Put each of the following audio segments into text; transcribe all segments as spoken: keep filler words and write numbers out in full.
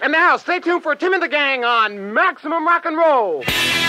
And now, stay tuned for Tim and the Gang on Maximum Rock and Roll.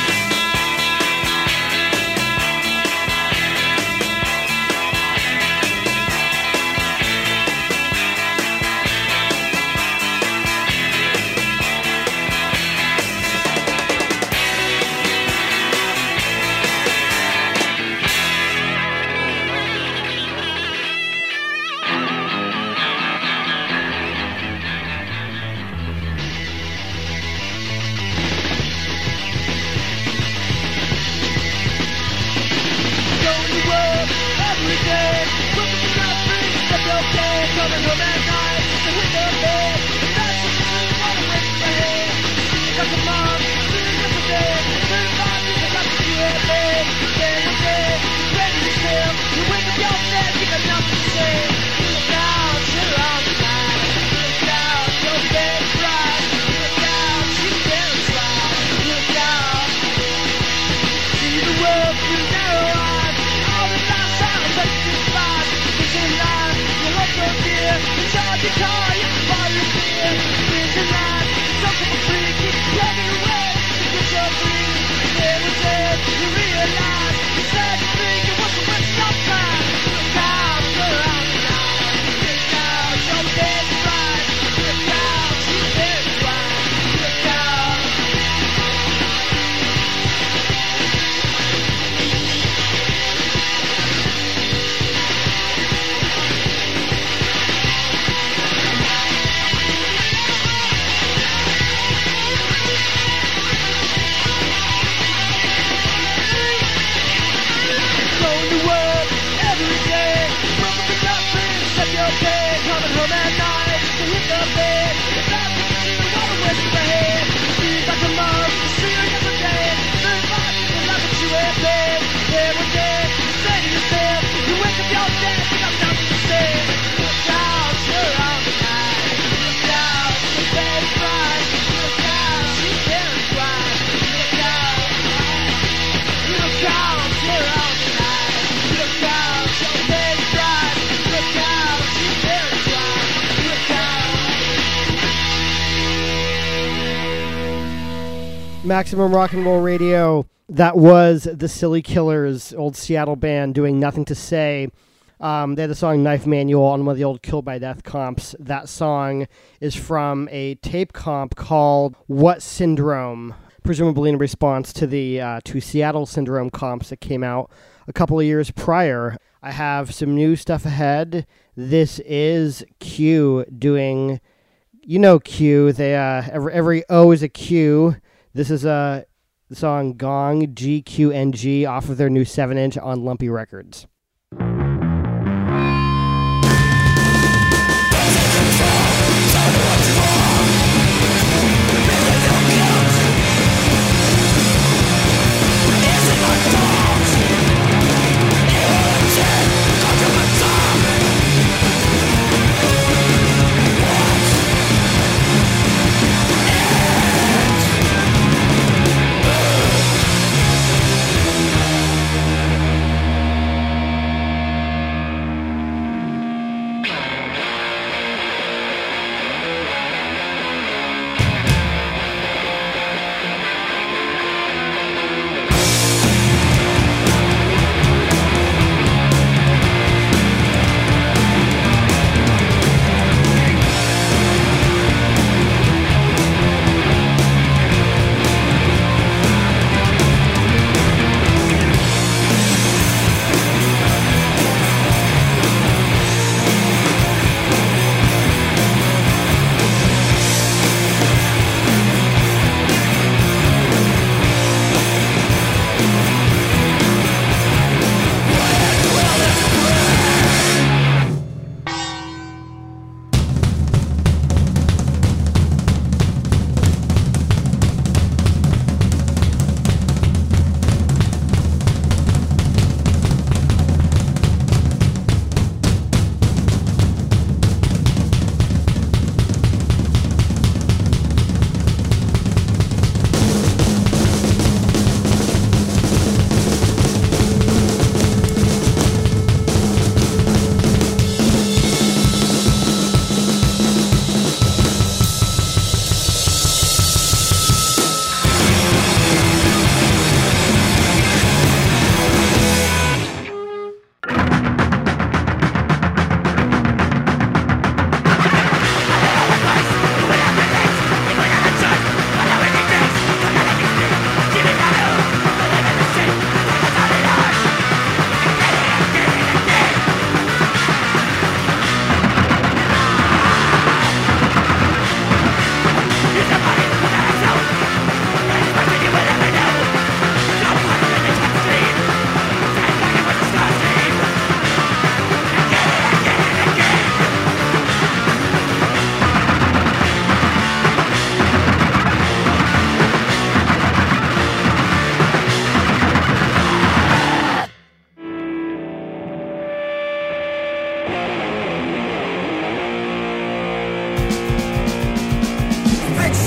Maximum Rock and Roll Radio. That was the Silly Killers, old Seattle band, doing Nothing to Say. Um, they had the song Knife Manual on one of the old Kill by Death comps. That song is from a tape comp called What Syndrome, presumably in response to the uh, two Seattle Syndrome comps that came out a couple of years prior. I have some new stuff ahead. This is Q doing, you know Q, they, uh, every, every O is a Q. This is a song Gong, G Q N G, off of their new seven inch on Lumpy Records.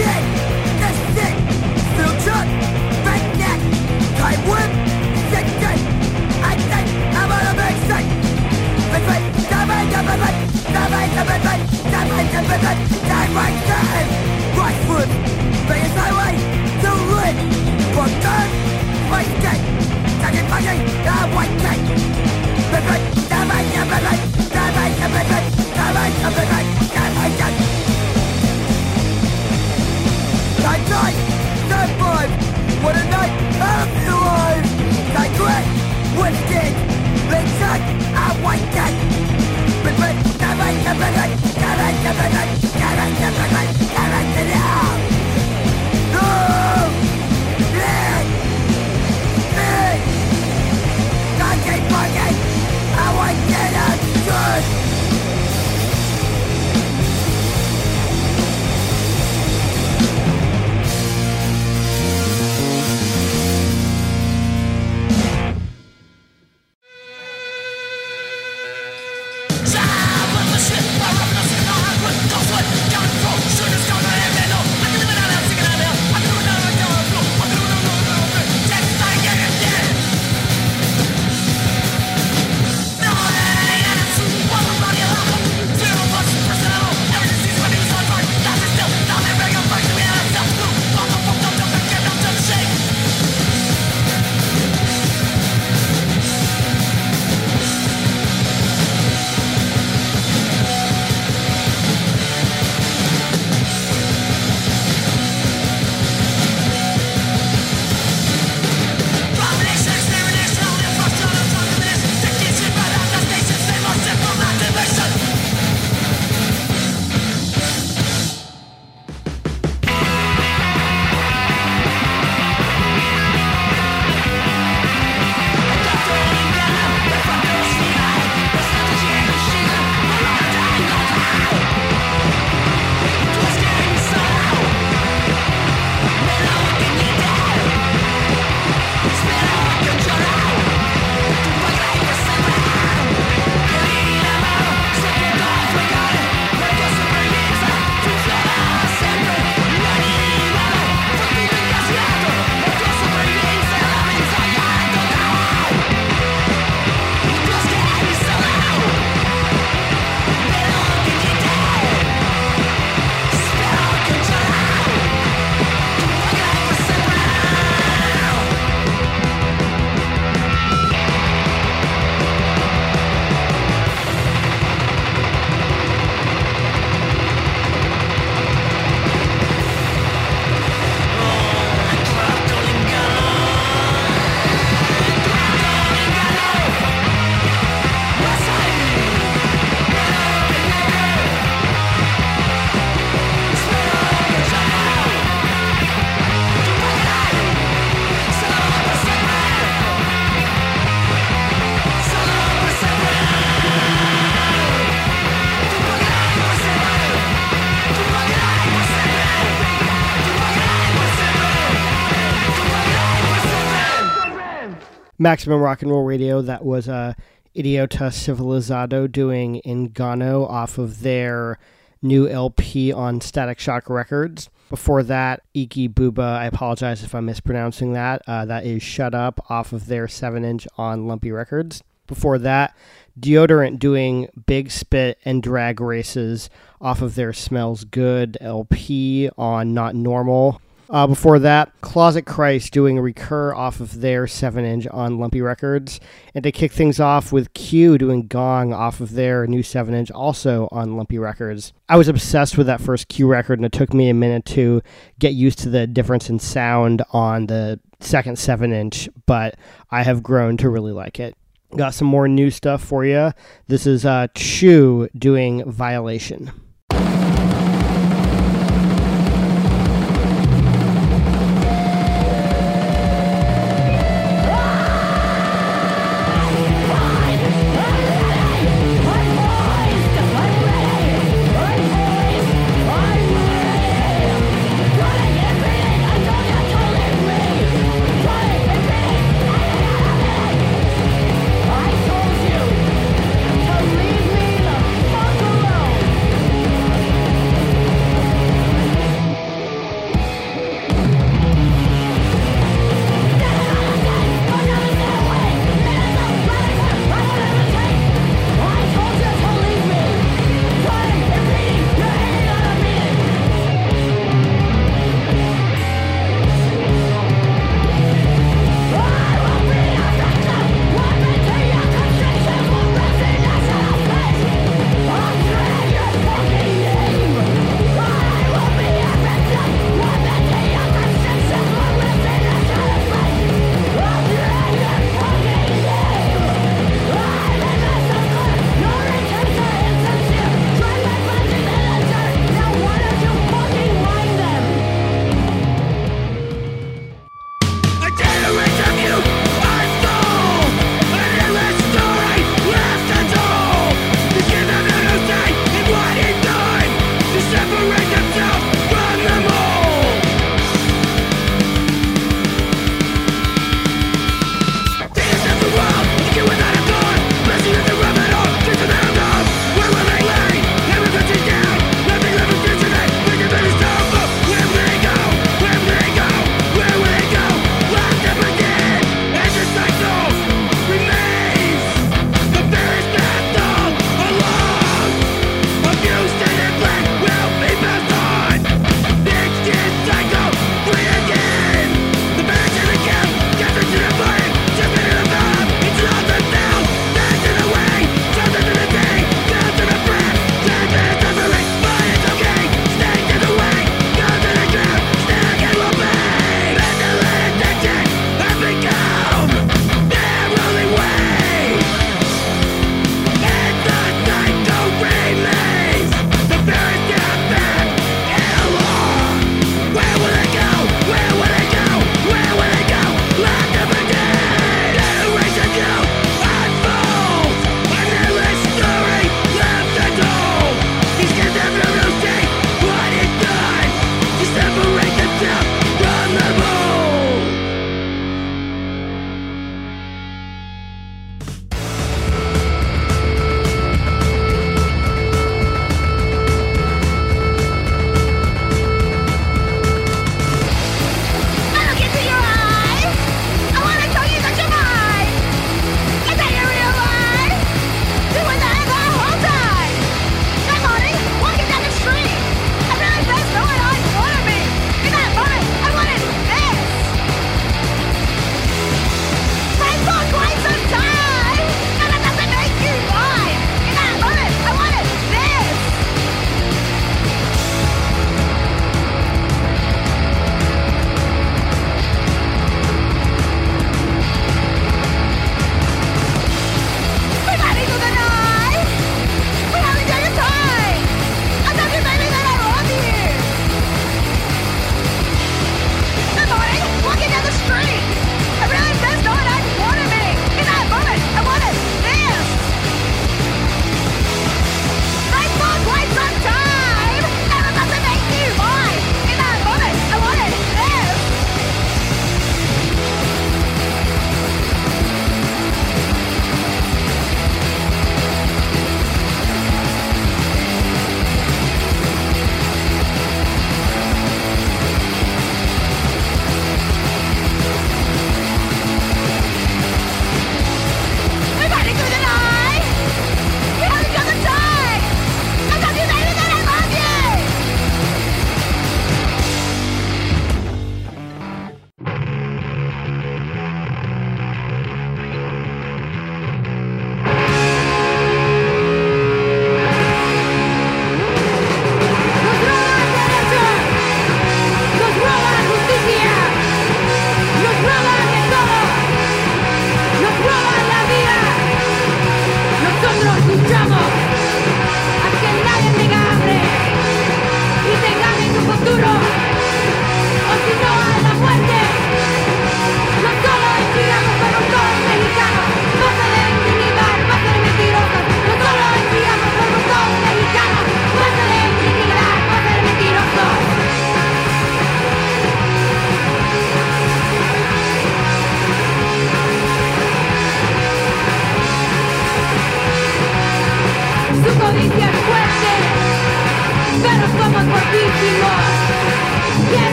Maximum Rock and Roll Radio. That was uh, Idiota Civilizado doing Engano off of their new L P on Static Shock Records. Before that, Iki Booba, I apologize if I'm mispronouncing that. Uh, that is Shut Up off of their seven inch on Lumpy Records. Before that, Deodorant doing Big Spit and Drag Races off of their Smells Good L P on Not Normal. Uh, before that, Closet Christ doing Recur off of their seven inch on Lumpy Records. And to kick things off with Q doing Gong off of their new seven inch also on Lumpy Records. I was obsessed with that first Q record, and it took me a minute to get used to the difference in sound on the second seven inch, but I have grown to really like it. Got some more new stuff for you. This is uh, Chew doing Violation. Leave me the fuck alone.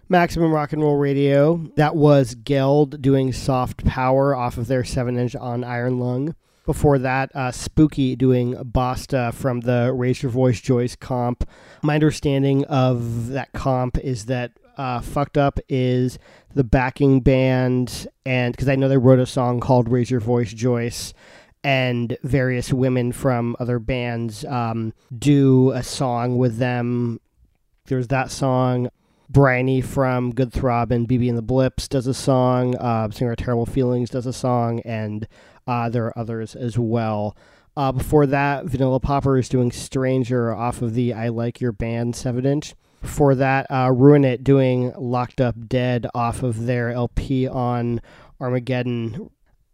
Maximum Rock and Roll Radio. That was Geld doing Soft Power off of their seven inch on Iron Lung. Before that, uh, Spooky doing Basta from the Raise Your Voice Joyce comp. My understanding of that comp is that uh, Fucked Up is the backing band, and because I know they wrote a song called Raise Your Voice Joyce, and various women from other bands um, do a song with them. There's that song. Bryony from Good Throb and B B and the Blips does a song. Uh, Singer of Terrible Feelings does a song, and uh, there are others as well. Uh, before that, Vanilla Popper is doing Stranger off of the I Like Your Band seven inch. Before that, uh, Ruin It doing Locked Up Dead off of their L P on Armageddon.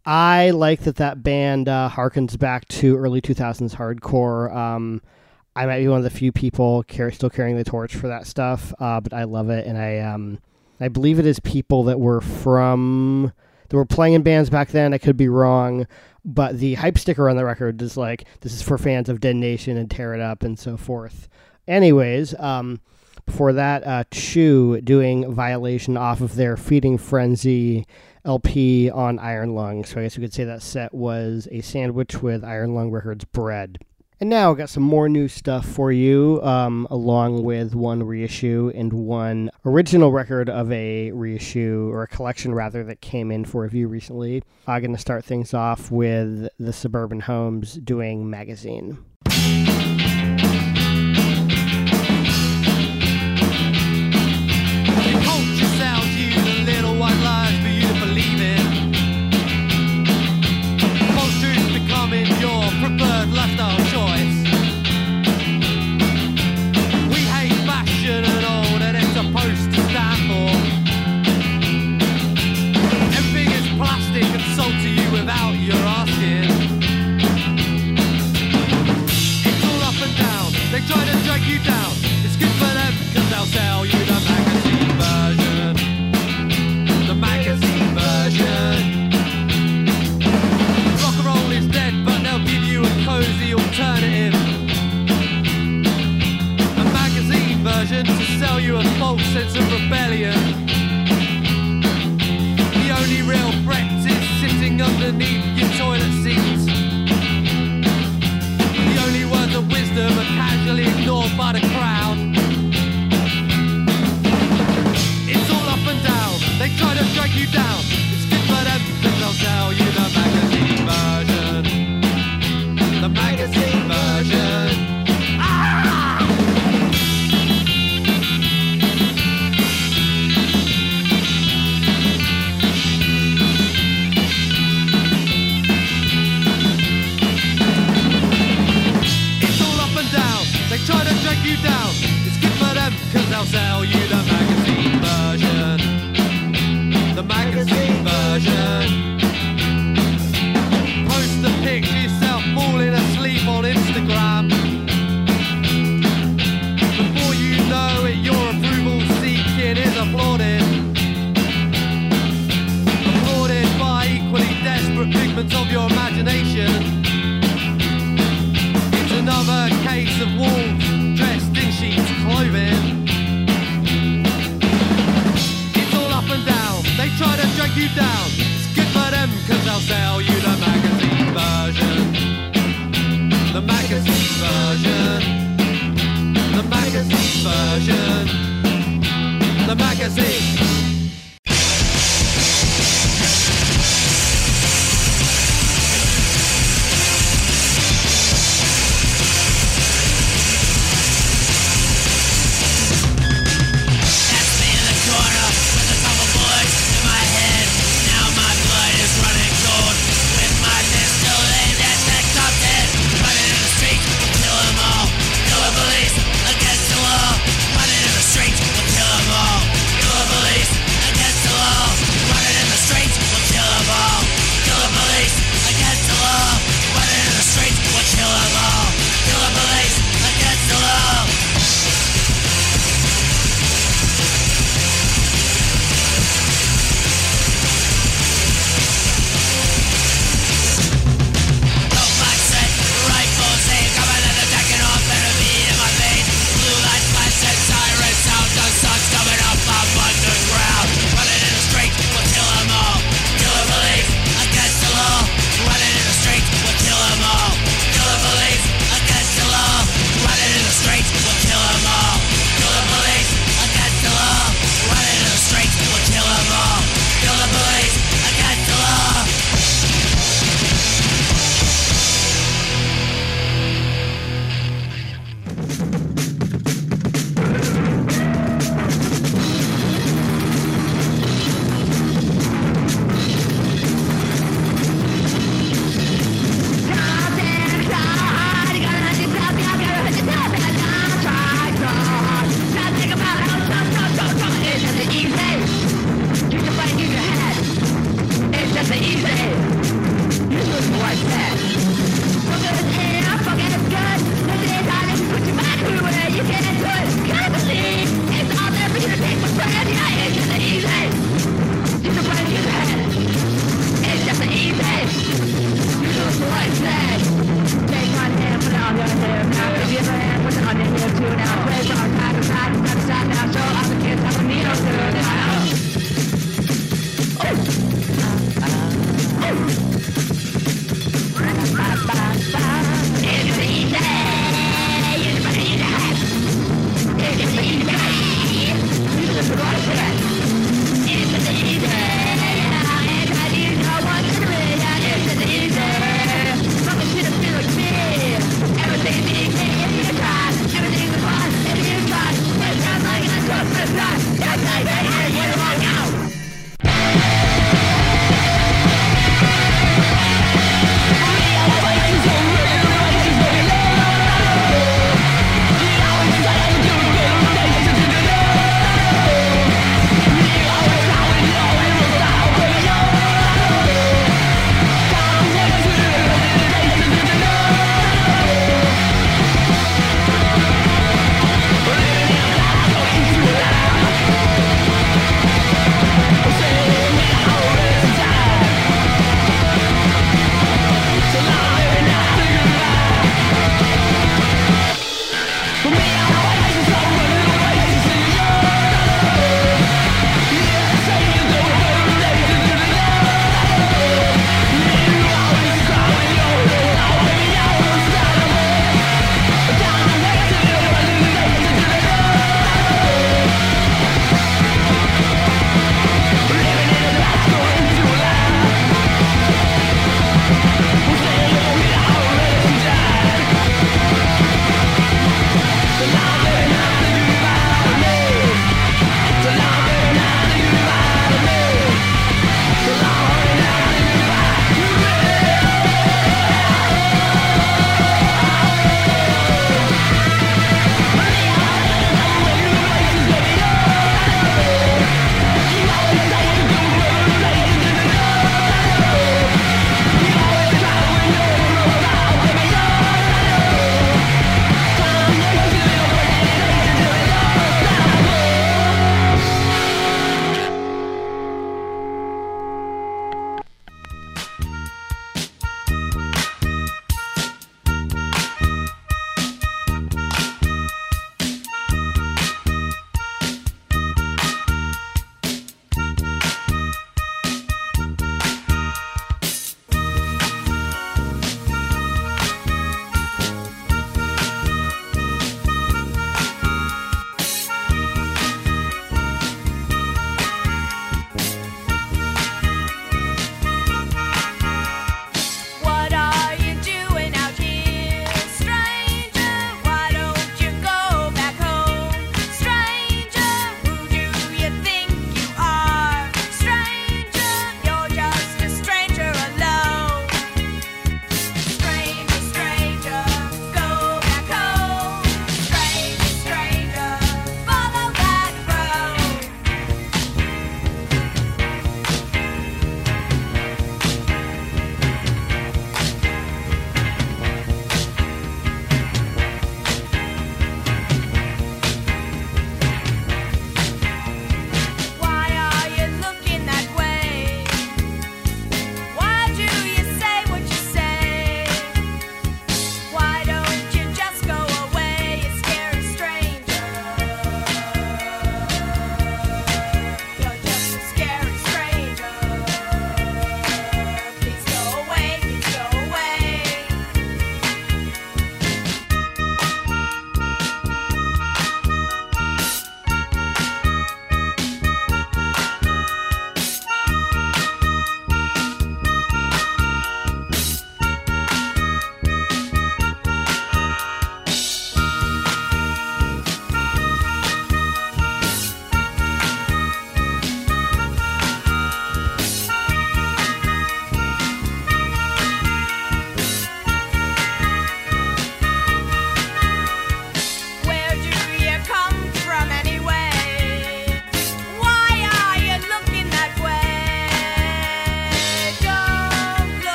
I like that that band uh, harkens back to early two thousands hardcore. Um, I might be one of the few people car- still carrying the torch for that stuff, uh, but I love it, and I um, I believe it is people that were from that were playing in bands back then. I could be wrong, but the hype sticker on the record is like, this is for fans of Dead Nation and Tear It Up and so forth. Anyways, um, before that, uh, Chew doing Violation off of their Feeding Frenzy L P on Iron Lung. So I guess we could say that set was a sandwich with Iron Lung Records bread. And now I've got some more new stuff for you, um, along with one reissue and one original record of a reissue, or a collection rather, that came in for review recently. I'm going to start things off with the Suburban Homes doing Magazine. Without your asking.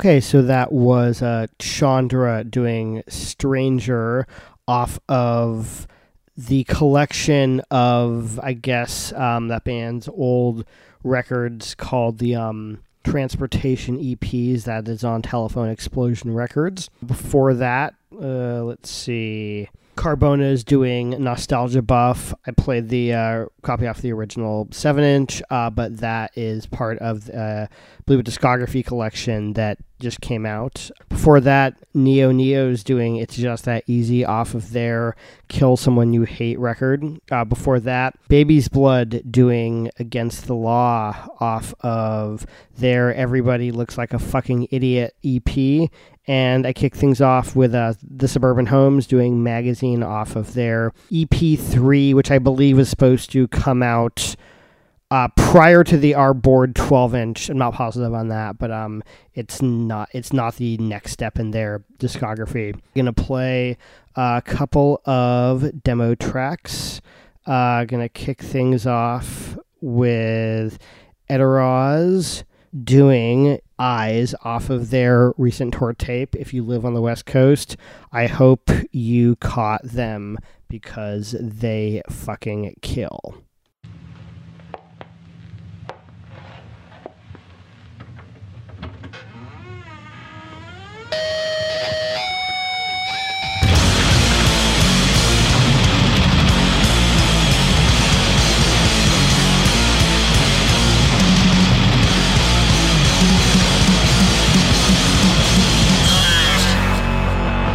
Okay, so that was uh, Chandra doing Stranger off of the collection of, I guess, um, that band's old records called the um, Transportation E Ps that is on Telephone Explosion Records. Before that, uh, let's see... Carbona is doing Nostalgia Buff. I played the uh, copy off the original seven inch, uh, but that is part of, uh, I believe, a discography collection that just came out. Before that, Neo Neo is doing It's Just That Easy off of their Kill Someone You Hate record. Uh, before that, Baby's Blood doing Against the Law off of their Everybody Looks Like a Fucking Idiot E P. And I kick things off with uh, The Suburban Homes doing Magazine off of their E P three, which I believe was supposed to come out uh, prior to the Our Board twelve inch. I'm not positive on that, but um, it's not it's not the next step in their discography. I'm going to play a couple of demo tracks. Uh, going to kick things off with Eteroz doing Eyes off of their recent tour tape. If you live on the West Coast, I hope you caught them because they fucking kill.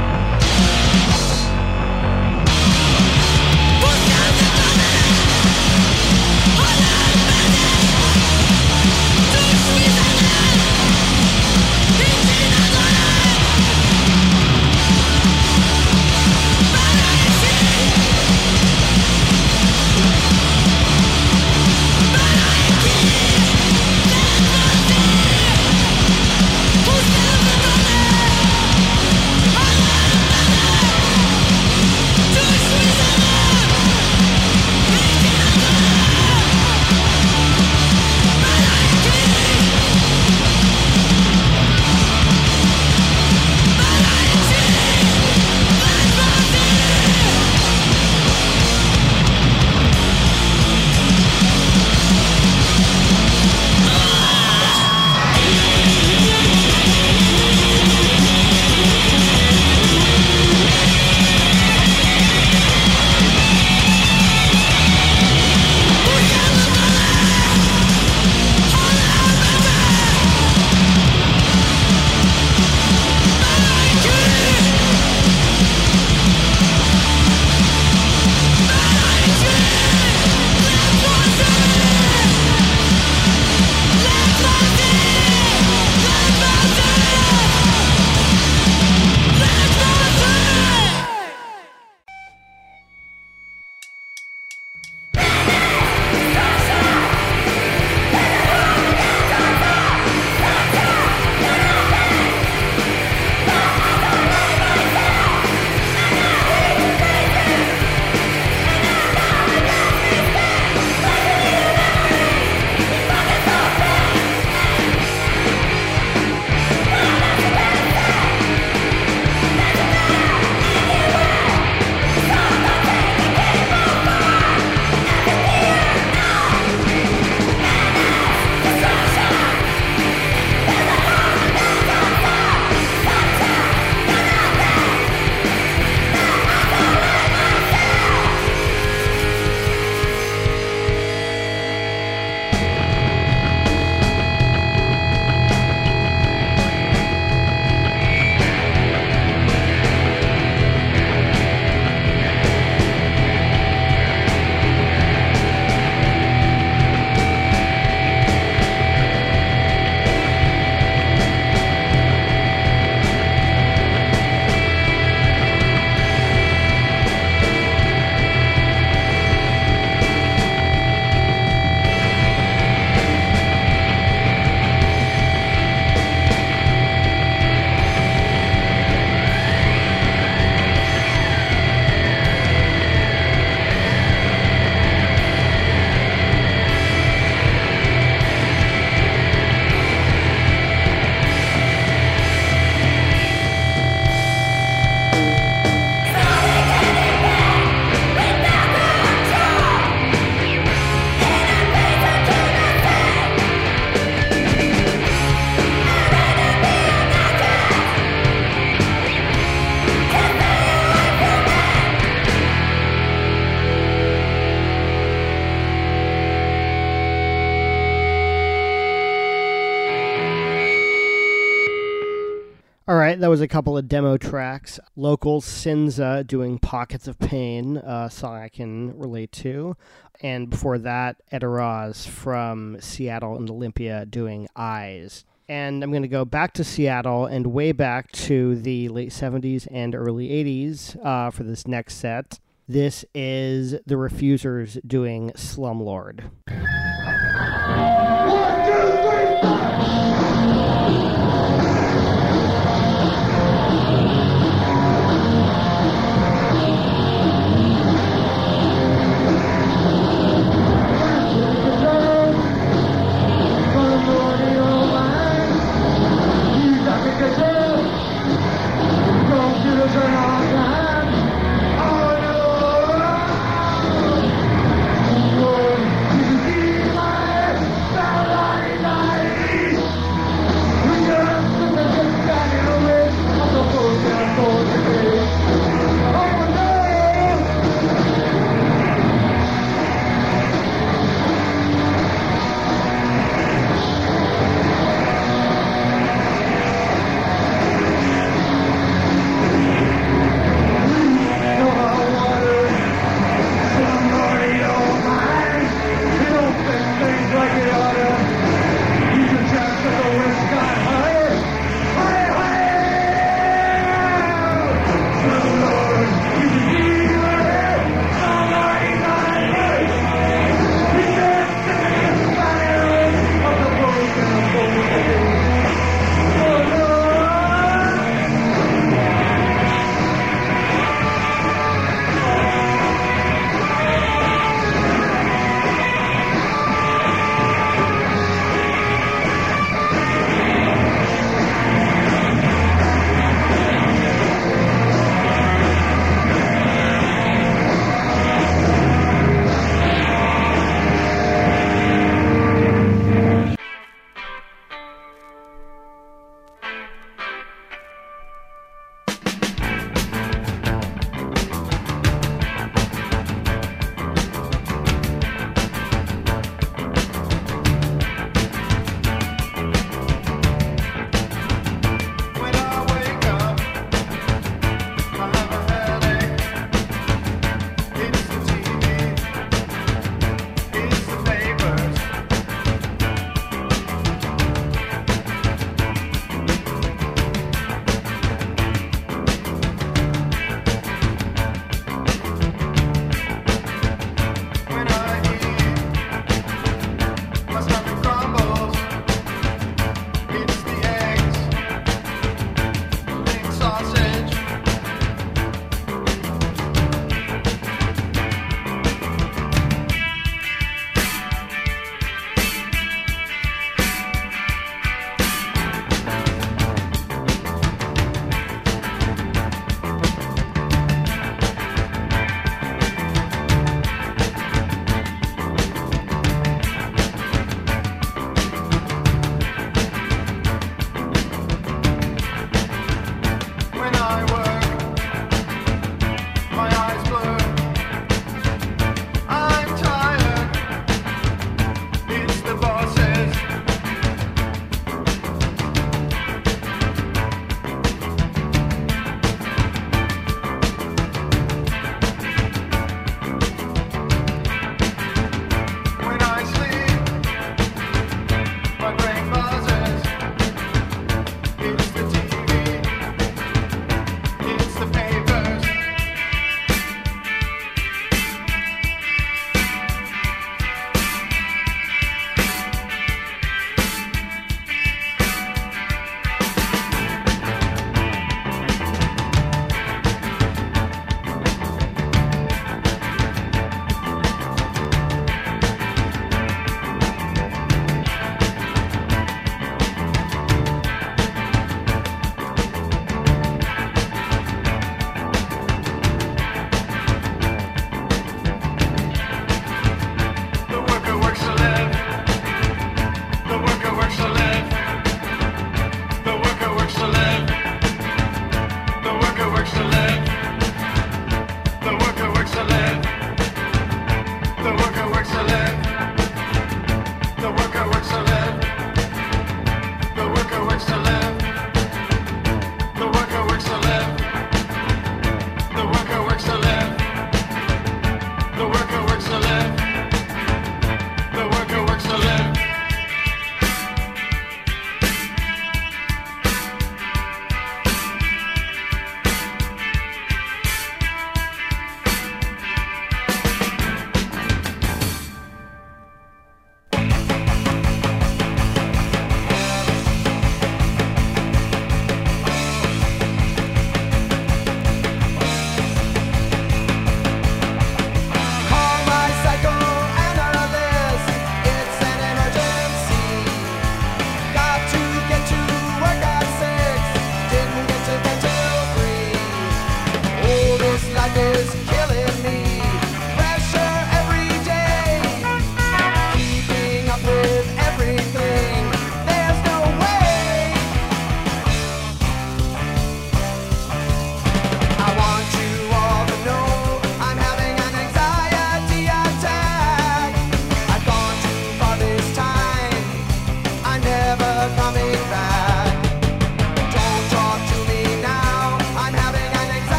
Look at the All right, that was a couple of demo tracks. Local Sinza doing Pockets of Pain, a song I can relate to. And before that, Eteraz from Seattle and Olympia doing Eyes. And I'm going to go back to Seattle and way back to the late seventies and early eighties uh, for this next set. This is the Refusers doing Slumlord. One, two, three, four! Oh,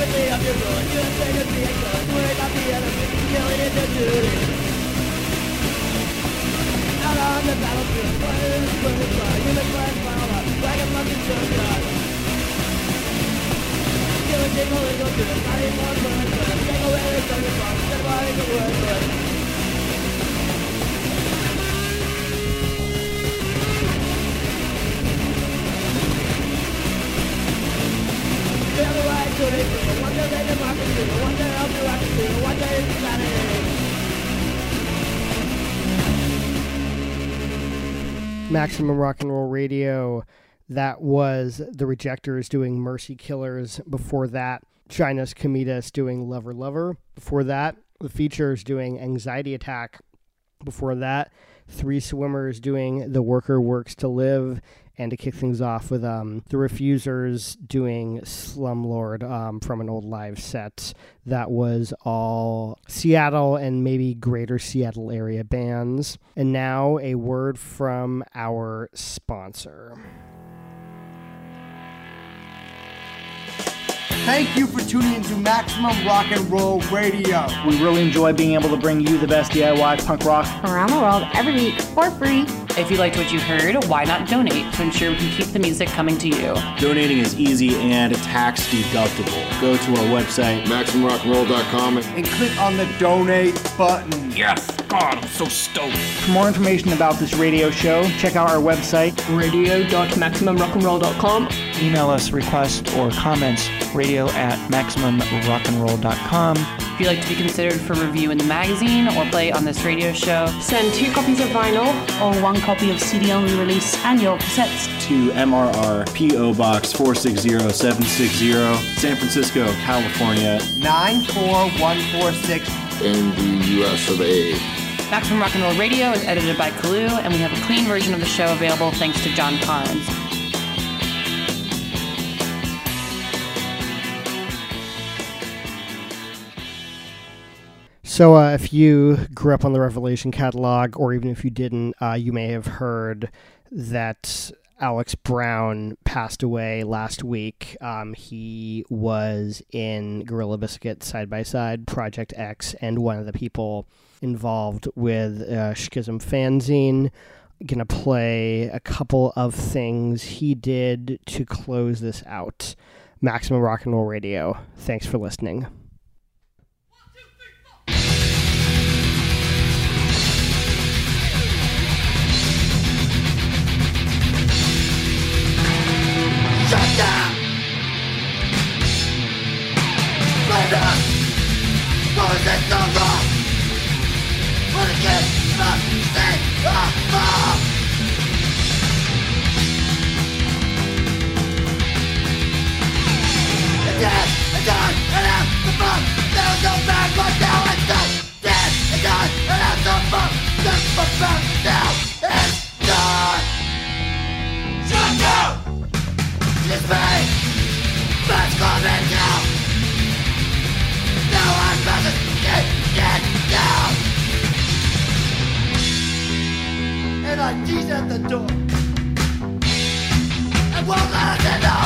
quickly up your road. You have taken the action. Worried about the enemy. Killing is your duty. Out on the battlefield. Fire is burning fire. Human flags piled up. Like a fucking shotgun. Killing people is no good. Not even one burning fire. Take away the thunder bomb. Dead bodies are worthless. One day they democracy, one day of bureaucracy, one day it's insanity. Maximum Rock and Roll Radio. That was The Rejectors doing Mercy Killers. Before that, China's Comidas doing Lover Lover. Before that, The Features doing Anxiety Attack. Before that, Three Swimmers doing The Worker Works to Live. And to kick things off with um, The Refusers doing Slumlord um, from an old live set. That was all Seattle and maybe greater Seattle area bands. And now a word from our sponsor. Thank you for tuning into Maximum Rock and Roll Radio. We really enjoy being able to bring you the best D I Y punk rock around the world every week for free. If you liked what you heard, why not donate to ensure we can keep the music coming to you? Donating is easy and tax deductible. Go to our website, maximum rock and roll dot com, and click on the donate button. Yes! God, I'm so stoked. For more information about this radio show, check out our website, radio dot maximum rock and roll dot com. Email us requests or comments, radio at maximum rock and roll dot com. If you'd like to be considered for review in the magazine or play on this radio show, send two copies of vinyl or one copy of C D-only release and your cassettes to M R R P O Box four six zero seven six zero, San Francisco, California nine four one four six in the U S of A. Maximum Rock and Roll Radio is edited by Kalu, and we have a clean version of the show available thanks to John Carnes. So uh, if you grew up on the Revelation catalog, or even if you didn't, uh, you may have heard that Alex Brown passed away last week. Um, he was in Gorilla Biscuit Side by Side, Project X, and one of the people involved with uh, Schism Fanzine. Gonna play a couple of things he did to close this out. Maximum Rock and Roll Radio. Thanks for listening. Shut down! Play down! Close it so long! What a kid must stay alive! The dead and done and out the fun! There's no backward now it's done! Dead and done and out the fun! Just for fun now it's done! Shut down! This pain must come and down. No one doesn't get, get down. And I tease at the door and won't let us in.